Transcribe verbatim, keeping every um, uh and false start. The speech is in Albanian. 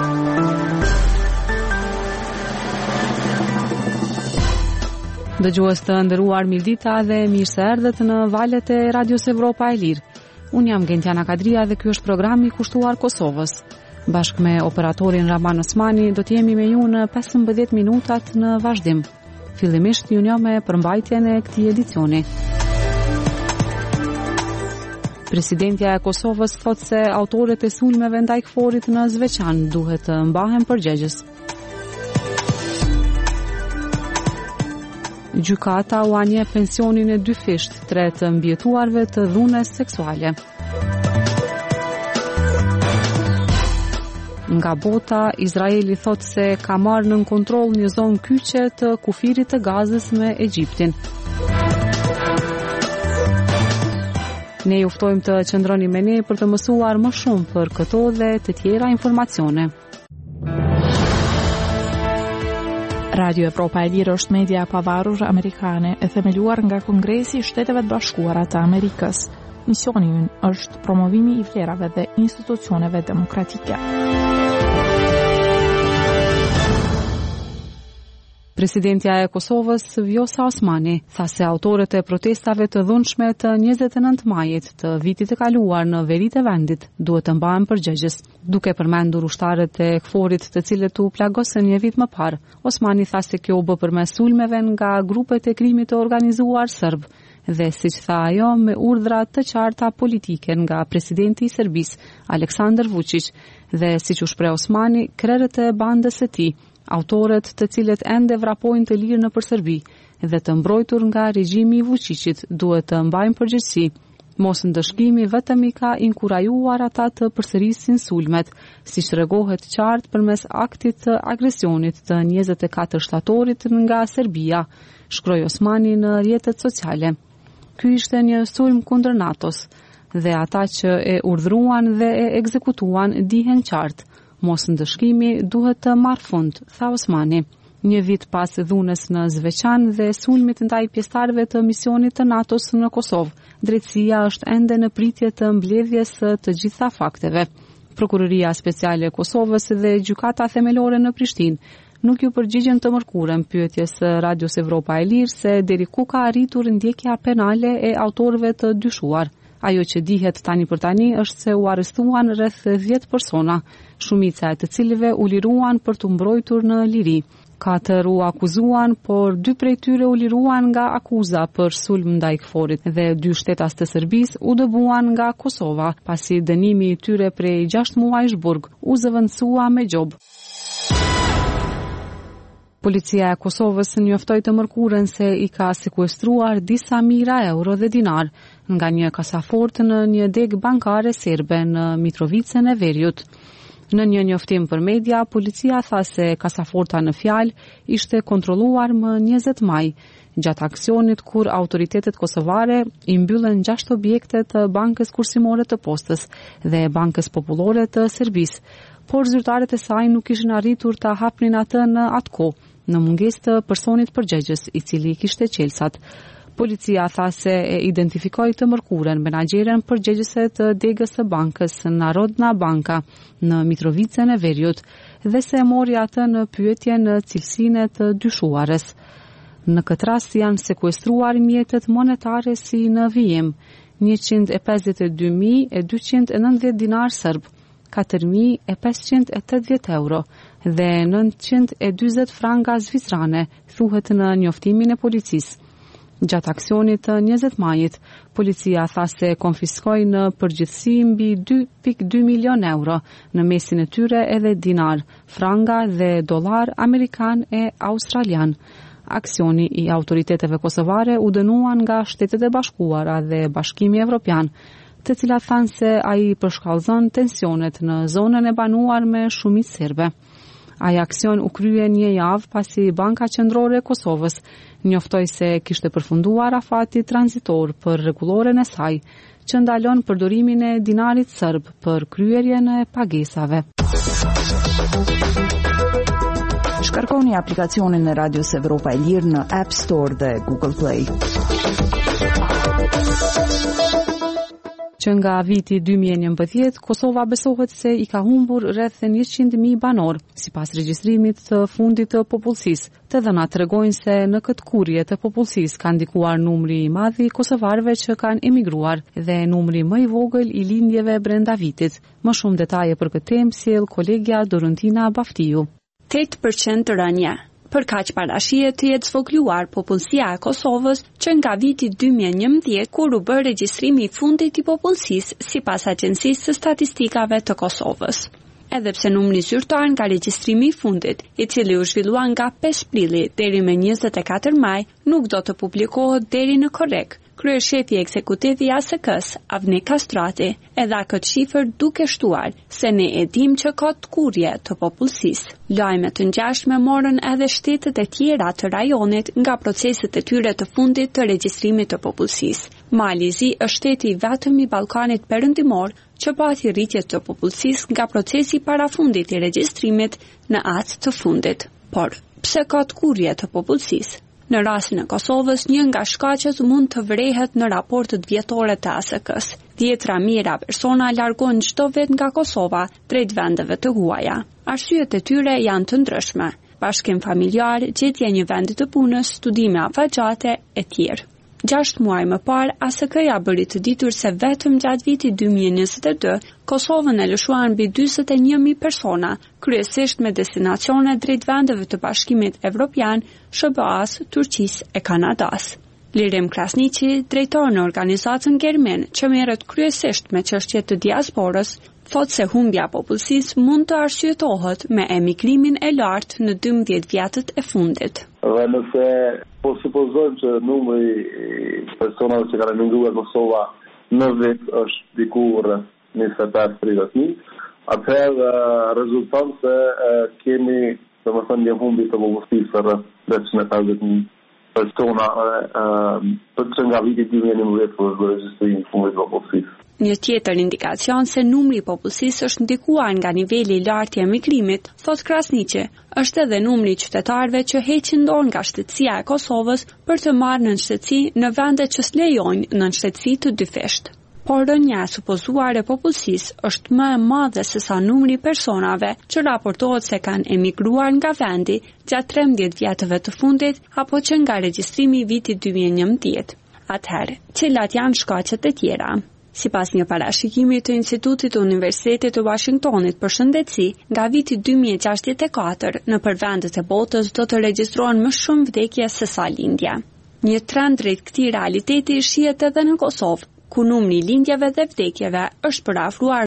Dëgjues të nderuar, mirëdita dhe mirë se erdhët në valët e Radios Evropa e Lirë. Unë jam Gentiana Kadria dhe ky është programi i kushtuar Kosovës. Bashkë me operatorin Raman Osmani do të jemi me ju në pesëmbëdhjetë minutat në vazhdim. Fillimisht ju njoh me përmbajtjen e këtij edicioni. Presidentja e Kosovës thotë se autorët e sulmeve ndaj KFOR-it në Zveçan duhet të mbahen përgjegjës. Gjykata u anje pensionin e dy fisht, tre të mbijetuarve të dhunës seksuale. Nga bota, Izraeli thot se ka marrë nën kontroll një zonë kyçe të kufirit të Gazës me Egjiptin. Ne ju ftojmë të qëndroni me ne për të mësuar më shumë për këto dhe të tjera informacione. Radio Evropa e Lirë është media e pavarur amerikane e themeluar nga Kongresi i Shteteve të Bashkuara të Amerikës. Misioni i ynë është promovimi i vlerave dhe institucioneve demokratike. Presidentja e Kosovës, Vjosa Osmani, tha se autorët e protestave të dhunshme të njëzet e nëntë majit të vitit të kaluar në veritë e vendit duhet të mbahen përgjegjës. Duke përmendur ushtarët e KFOR-it të cilët u plagosën një vit më parë, Osmani tha se kjo u bë përmes sulmeve nga grupet e krimit të organizuar serb dhe siç tha ajo me urdhra të qarta politike nga presidenti i Serbisë, Aleksandar Vučić, dhe siç u shpreh Osmani, krerët e bandës së tij, autorët të cilët ende vrapojnë të lirë në Serbi dhe të mbrojtur nga regjimi i Vučićit duhet të mbajnë përgjegjësi. Mos ndëshkimi vetëm i ka inkurajuar ata të përsërisin sulmet, siç tregohet qartë përmes aktit të agresionit të njëzet e katër shtatorit nga Serbia, shkroi Osmani në rrjetet sociale. Ky ishte një sulm kundër NATO-s dhe ata që e urdhëruan dhe e ekzekutuan dihen qartë. Mos ndëshkimi duhet të marrë fund, tha Osmani. Një vit pas dhunës në Zveçan dhe sulmit ndaj pjesëtarëve të misionit të NATO-s në Kosovë, drejtësia është ende në pritje të mbledhjes së të gjitha fakteve. Prokuroria Speciale e Kosovës dhe Gjykata Themelore në Prishtinë nuk ju përgjigjen të mërkurën pyetjes së Radios Evropa e Lirë se deri ku ka arritur ndjekja penale e autorëve të dyshuar. Ajo që dihet tani për tani është se u arrestuan rreth dhjetë persona, shumica e të cilëve u liruan për të mbrojtur në liri. Katër u akuzuan, por dy prej tyre u liruan nga akuza për sulm ndaj KFOR-it dhe dy shtetas të Serbisë u dëbuan nga Kosova, pasi dënimi i tyre prej gjashtë muajsh burg u zëvendësua me gjobë. Policia e Kosovës njoftoi të mërkurën se i ka sekuestruar disa mijëra euro dhe dinar nga një kasafort në një degë bankare serbe në Mitrovicën e Veriut. Në një njoftim për media, policia tha se kasaforta në fjalë ishte kontrolluar më njëzet maj, gjatë aksionit kur autoritetet kosovare i mbyllën gjashtë objekte të Bankës Kursimore të Postës dhe Bankës Popullore të Serbisë, por zyrtarët e saj nuk kishin arritur ta hapnin atë në atë kohë, në mungesë të personit përgjegjës i cili kishte qelsat. Policia tha se e identifikoi të mërkurën menaxheren përgjegjëse të degës së bankës Narodna Banka në Mitrovicën e Veriut dhe se e mori atë në pyetje në cilësinë të dyshuarës. Në këtë rast janë sekuestruar mjetet monetare si në vijim, njëqind e pesëdhjetë e dy mijë e dyqind e nëntëdhjetë dinar serb, katër mijë e pesëqind e tetëdhjetë euro dhe nëntëqind e dyzet franga zvicrane, thuhet në njoftimin e policisë. Gjatë aksionit të njëzet majit, policia tha se konfiskoi në përgjithësi mbi dy pikë dy milion euro, në mesin e tyre edhe dinar, franga dhe dollar amerikan e australian. Aksioni i autoriteteve kosovare u dënuan nga Shtetet e Bashkuara dhe Bashkimi Evropian, të cilat thanë se ai përshkallëzon tensionet në zonën e banuar me shumicë serbe. Ai aksion u krye një javë pasi Banka Qendrore e Kosovës njoftoi se kishte përfunduar afati tranzitor për rregulloren e saj, që ndalon përdorimin e dinarit serb për kryerjen e pagesave. Shkarkoni aplikacionin e Radios Evropa e Lirë në App Store dhe Google Play. që nga viti dy mijë e njëmbëdhjetë Kosova besohet se i ka humbur rreth njëqind mijë banor, sipas regjistrimit të fundit të popullsisë. Të dhënat tregojnë se në këtë kurrje të popullsisë ka ndikuar numri i madh i kosovarëve që kanë emigruar dhe numri më i vogël i lindjeve brenda vitit. Më shumë detaje për këtë temë sjell kolegja Dorontina Baftiu. tetë përqind rënje. Për kaq parashihet të jetë zvogluar popullsia e Kosovës që nga viti dy mijë e njëmbëdhjetë kur u bë regjistrimi i fundit i popullsisë sipas Agjencisë së Statistikave të Kosovës. Edhe pse numri zyrtar nga regjistrimi i fundit, i cili u zhvillua nga pesë prilli deri me njëzet e katër maj, nuk do të publikohet deri në korrek. Kryeshefi ekzekutiv i A S K-s, Avni Kastrati, e dha këtë shifër duke shtuar se ne e dim që ka të kurrje të popullsisë. Lajme të ngjashme morën edhe shtetet e tjera të rajonit nga proceset e tyre të fundit të regjistrimit të popullsisë. Mali Zi është shteti i vetëm i Ballkanit Perëndimor që pati rritje të popullsisë nga procesi parafundit i regjistrimit në atë të fundit. Por pse ka të kurrje të popullsisë? Në rastin e Kosovës, një nga shkaqet mund të vrehet në raportet vjetore të A S K-s. Dhjetra mijëra persona largojnë çdo vit nga Kosova drejt vendeve të huaja. Arsyet e tyre janë të ndryshme: bashkim familjar, gjetje një vendi të punës, studime afatgjate e tjerë. Gjashtë muaj më parë, A S K-ja bëri të ditur se vetëm gjatë vitit dy mijë e njëzet e dy, Kosovën e lëshuan mbi njëzet e një mijë persona, kryesisht me destinacione drejt vendeve të Bashkimit Evropian, S B A-s, Turqisë e Kanadas. Lirim Krasniqi, drejtor në organizatën Germen, që merret kryesisht me çështjet të diasporës, thotë se humbja popullsisë mund të arsyetohet me emigrimin e lartë në dymbëdhjetë vjetët e fundit. Dhe nëse po supozojmë që numri i personave që kanë emigruar në Kosova në vit është diku rreth njëzet e pesë tridhjetë mijë, atëherë rezulton se kemi, domethënë, një humbje të popullsisë rreth treqind e pesëdhjetë mijë persona për që nga viti dy mijë e njëmbëdhjetë për regjistrimi i fundit të popullsisë. Një tjetër indikacion se numri i popullsisë është ndikuar nga niveli i lartë i emigrimit, thot Krasniqi, është edhe numri i qytetarëve që heqin dorë nga shtetësia e Kosovës për të marrë nënshtetësi në vende që s'lejojnë nënshtetësi të dyfishtë. Por rënja e supozuar e popullsisë është më e madhe se sa numri i personave që raportohet se kanë emigruar nga vendi gjatë trembëdhjetë vjetëve të fundit apo që nga regjistrimi i vitit dy mijë e njëmbëdhjetë. Atëherë, cilat janë shkaqet e tjera? Sipas një parashikimi të Institutit të Universitetit të Washingtonit për shëndetësi, nga viti dy mijë e gjashtëdhjetë e katër nëpër vendet e botës do të regjistrohen më shumë vdekje se sa lindje. Një trend drejt këtij realiteti shihet edhe në Kosovë, ku numri i lindjeve dhe vdekjeve është përafruar